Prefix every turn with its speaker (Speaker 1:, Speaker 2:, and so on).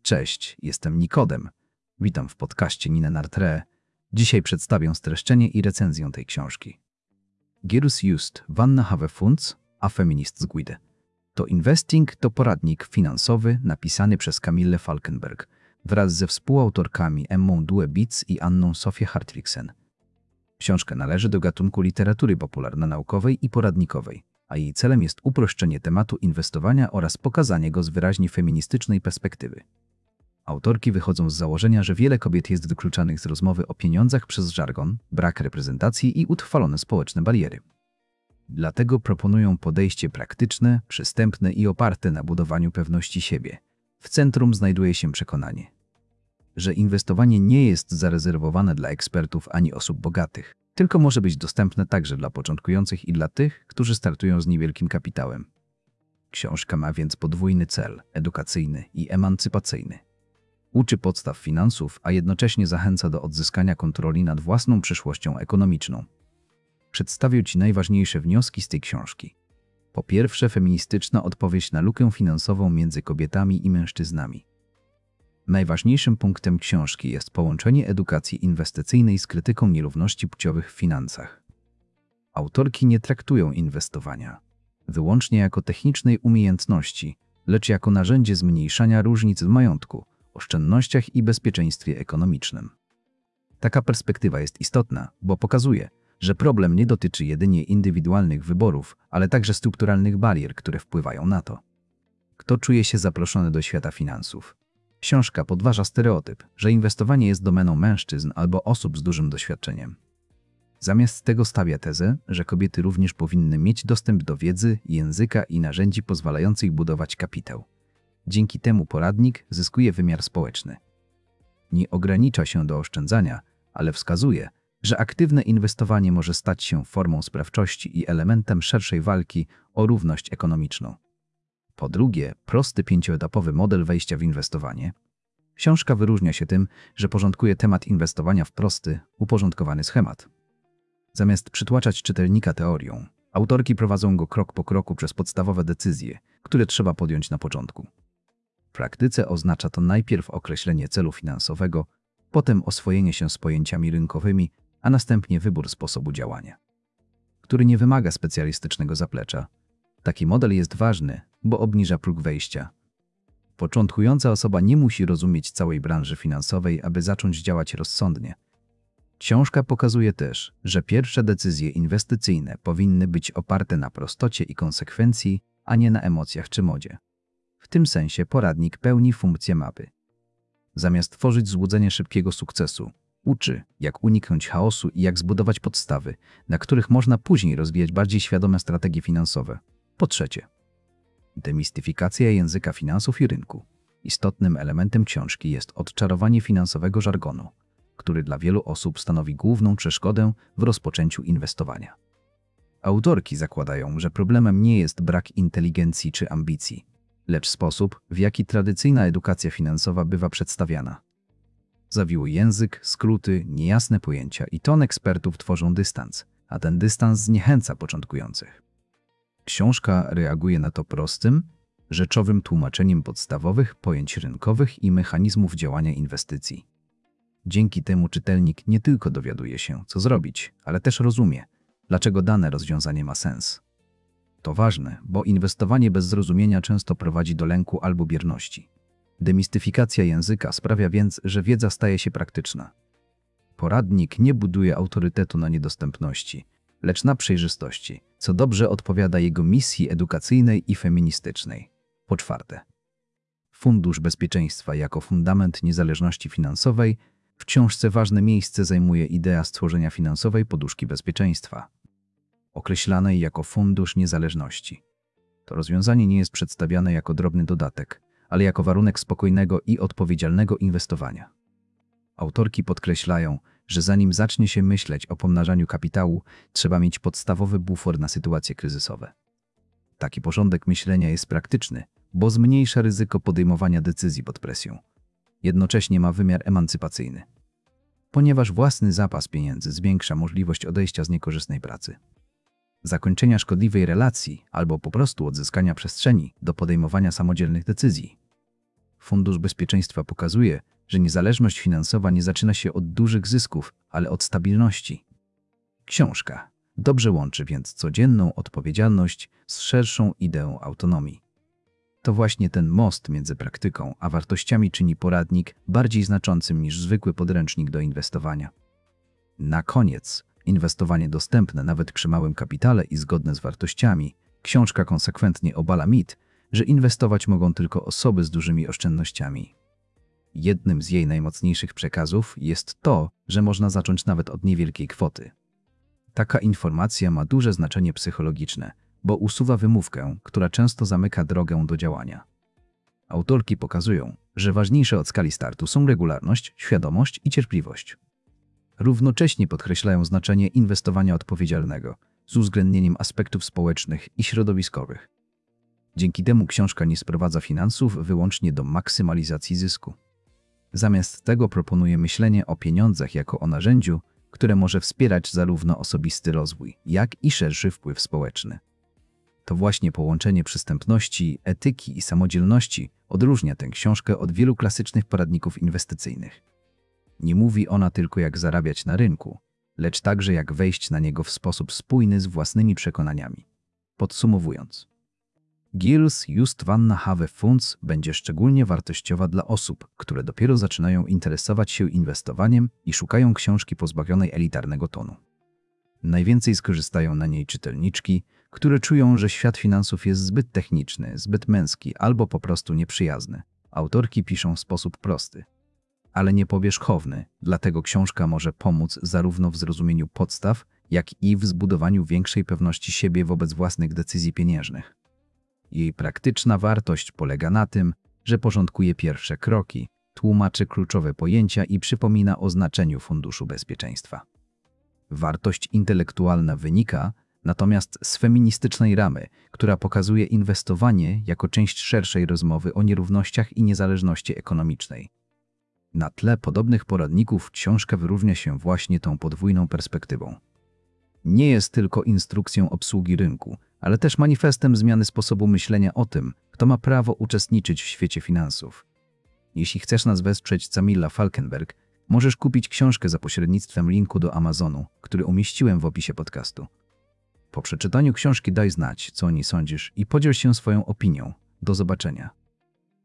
Speaker 1: Cześć, jestem Nikodem. Witam w podcaście Nine Nartre. Dzisiaj przedstawię streszczenie i recenzję tej książki. Gyrus Just Wanna have funds, a feminist guide. To Investing to poradnik finansowy napisany przez Camille Falkenberg wraz ze współautorkami Emmą Due-Bitz i Anną Sofię Hartwigsen. Książka należy do gatunku literatury popularno-naukowej i poradnikowej, a jej celem jest uproszczenie tematu inwestowania oraz pokazanie go z wyraźnie feministycznej perspektywy. Autorki wychodzą z założenia, że wiele kobiet jest wykluczanych z rozmowy o pieniądzach przez żargon, brak reprezentacji i utrwalone społeczne bariery. Dlatego proponują podejście praktyczne, przystępne i oparte na budowaniu pewności siebie. W centrum znajduje się przekonanie, że inwestowanie nie jest zarezerwowane dla ekspertów ani osób bogatych, tylko może być dostępne także dla początkujących i dla tych, którzy startują z niewielkim kapitałem. Książka ma więc podwójny cel – edukacyjny i emancypacyjny. Uczy podstaw finansów, a jednocześnie zachęca do odzyskania kontroli nad własną przyszłością ekonomiczną. Przedstawię Ci najważniejsze wnioski z tej książki. Po pierwsze, feministyczna odpowiedź na lukę finansową między kobietami i mężczyznami. Najważniejszym punktem książki jest połączenie edukacji inwestycyjnej z krytyką nierówności płciowych w finansach. Autorki nie traktują inwestowania wyłącznie jako technicznej umiejętności, lecz jako narzędzie zmniejszania różnic w majątku, oszczędnościach i bezpieczeństwie ekonomicznym. Taka perspektywa jest istotna, bo pokazuje, że problem nie dotyczy jedynie indywidualnych wyborów, ale także strukturalnych barier, które wpływają na to, kto czuje się zaproszony do świata finansów. Książka podważa stereotyp, że inwestowanie jest domeną mężczyzn albo osób z dużym doświadczeniem. Zamiast tego stawia tezę, że kobiety również powinny mieć dostęp do wiedzy, języka i narzędzi pozwalających budować kapitał. Dzięki temu poradnik zyskuje wymiar społeczny. Nie ogranicza się do oszczędzania, ale wskazuje, że aktywne inwestowanie może stać się formą sprawczości i elementem szerszej walki o równość ekonomiczną. Po drugie, prosty 5-etapowy model wejścia w inwestowanie. Książka wyróżnia się tym, że porządkuje temat inwestowania w prosty, uporządkowany schemat. Zamiast przytłaczać czytelnika teorią, autorki prowadzą go krok po kroku przez podstawowe decyzje, które trzeba podjąć na początku. W praktyce oznacza to najpierw określenie celu finansowego, potem oswojenie się z pojęciami rynkowymi, a następnie wybór sposobu działania, który nie wymaga specjalistycznego zaplecza. Taki model jest ważny, bo obniża próg wejścia. Początkująca osoba nie musi rozumieć całej branży finansowej, aby zacząć działać rozsądnie. Książka pokazuje też, że pierwsze decyzje inwestycyjne powinny być oparte na prostocie i konsekwencji, a nie na emocjach czy modzie. W tym sensie poradnik pełni funkcję mapy. Zamiast tworzyć złudzenie szybkiego sukcesu, uczy, jak uniknąć chaosu i jak zbudować podstawy, na których można później rozwijać bardziej świadome strategie finansowe. Po trzecie, demistyfikacja języka finansów i rynku. Istotnym elementem książki jest odczarowanie finansowego żargonu, który dla wielu osób stanowi główną przeszkodę w rozpoczęciu inwestowania. Autorki zakładają, że problemem nie jest brak inteligencji czy ambicji, lecz sposób, w jaki tradycyjna edukacja finansowa bywa przedstawiana. Zawiły język, skróty, niejasne pojęcia i ton ekspertów tworzą dystans, a ten dystans zniechęca początkujących. Książka reaguje na to prostym, rzeczowym tłumaczeniem podstawowych pojęć rynkowych i mechanizmów działania inwestycji. Dzięki temu czytelnik nie tylko dowiaduje się, co zrobić, ale też rozumie, dlaczego dane rozwiązanie ma sens. To ważne, bo inwestowanie bez zrozumienia często prowadzi do lęku albo bierności. Demistyfikacja języka sprawia więc, że wiedza staje się praktyczna. Poradnik nie buduje autorytetu na niedostępności, lecz na przejrzystości, co dobrze odpowiada jego misji edukacyjnej i feministycznej. Po czwarte, Fundusz Bezpieczeństwa jako fundament niezależności finansowej. W książce ważne miejsce zajmuje idea stworzenia finansowej poduszki bezpieczeństwa, określanej jako Fundusz Niezależności. To rozwiązanie nie jest przedstawiane jako drobny dodatek, ale jako warunek spokojnego i odpowiedzialnego inwestowania. Autorki podkreślają, że zanim zacznie się myśleć o pomnażaniu kapitału, trzeba mieć podstawowy bufor na sytuacje kryzysowe. Taki porządek myślenia jest praktyczny, bo zmniejsza ryzyko podejmowania decyzji pod presją. Jednocześnie ma wymiar emancypacyjny, ponieważ własny zapas pieniędzy zwiększa możliwość odejścia z niekorzystnej pracy, zakończenia szkodliwej relacji albo po prostu odzyskania przestrzeni do podejmowania samodzielnych decyzji. Fundusz Bezpieczeństwa pokazuje, że niezależność finansowa nie zaczyna się od dużych zysków, ale od stabilności. Książka dobrze łączy więc codzienną odpowiedzialność z szerszą ideą autonomii. To właśnie ten most między praktyką a wartościami czyni poradnik bardziej znaczącym niż zwykły podręcznik do inwestowania. Na koniec, inwestowanie dostępne nawet przy małym kapitale i zgodne z wartościami, książka konsekwentnie obala mit, że inwestować mogą tylko osoby z dużymi oszczędnościami. Jednym z jej najmocniejszych przekazów jest to, że można zacząć nawet od niewielkiej kwoty. Taka informacja ma duże znaczenie psychologiczne, bo usuwa wymówkę, która często zamyka drogę do działania. Autorki pokazują, że ważniejsze od skali startu są regularność, świadomość i cierpliwość. Równocześnie podkreślają znaczenie inwestowania odpowiedzialnego, z uwzględnieniem aspektów społecznych i środowiskowych. Dzięki temu książka nie sprowadza finansów wyłącznie do maksymalizacji zysku. Zamiast tego proponuje myślenie o pieniądzach jako o narzędziu, które może wspierać zarówno osobisty rozwój, jak i szerszy wpływ społeczny. To właśnie połączenie przystępności, etyki i samodzielności odróżnia tę książkę od wielu klasycznych poradników inwestycyjnych. Nie mówi ona tylko jak zarabiać na rynku, lecz także jak wejść na niego w sposób spójny z własnymi przekonaniami. Podsumowując, Gilles Just Van Have Funds będzie szczególnie wartościowa dla osób, które dopiero zaczynają interesować się inwestowaniem i szukają książki pozbawionej elitarnego tonu. Najwięcej skorzystają na niej czytelniczki, które czują, że świat finansów jest zbyt techniczny, zbyt męski albo po prostu nieprzyjazny. Autorki piszą w sposób prosty, ale nie powierzchowny, dlatego książka może pomóc zarówno w zrozumieniu podstaw, jak i w zbudowaniu większej pewności siebie wobec własnych decyzji pieniężnych. Jej praktyczna wartość polega na tym, że porządkuje pierwsze kroki, tłumaczy kluczowe pojęcia i przypomina o znaczeniu Funduszu Bezpieczeństwa. Wartość intelektualna wynika natomiast z feministycznej ramy, która pokazuje inwestowanie jako część szerszej rozmowy o nierównościach i niezależności ekonomicznej. Na tle podobnych poradników książka wyróżnia się właśnie tą podwójną perspektywą. Nie jest tylko instrukcją obsługi rynku, ale też manifestem zmiany sposobu myślenia o tym, kto ma prawo uczestniczyć w świecie finansów. Jeśli chcesz nas wesprzeć Camilla Falkenberg, możesz kupić książkę za pośrednictwem linku do Amazonu, który umieściłem w opisie podcastu. Po przeczytaniu książki daj znać, co o niej sądzisz i podziel się swoją opinią. Do zobaczenia.